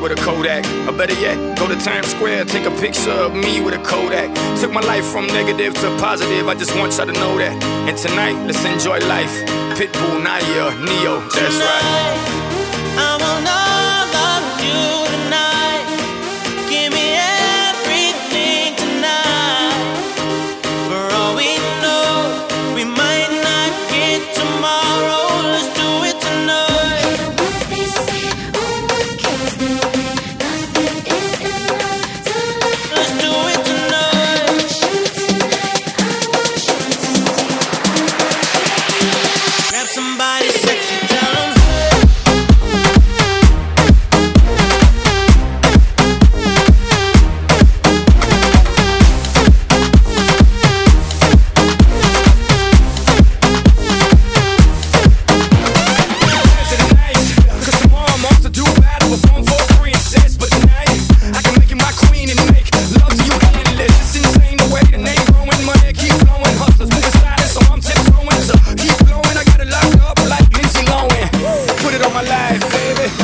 with a Kodak. Or better yet, go to Times Square, take a picture of me with a Kodak. Took my life from negative to positive, I just want y'all to know that. And tonight, let's enjoy life. Pitbull, Naya, Neo, that's right. I want all of you tonight. Give me everything tonight. For all we know, we might not get tomorrow. Let's do it tonight. Let's do it tonight. Grab somebody sexy, tell 'em.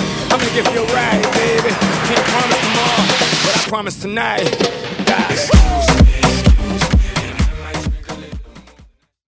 Promise tonight, guys.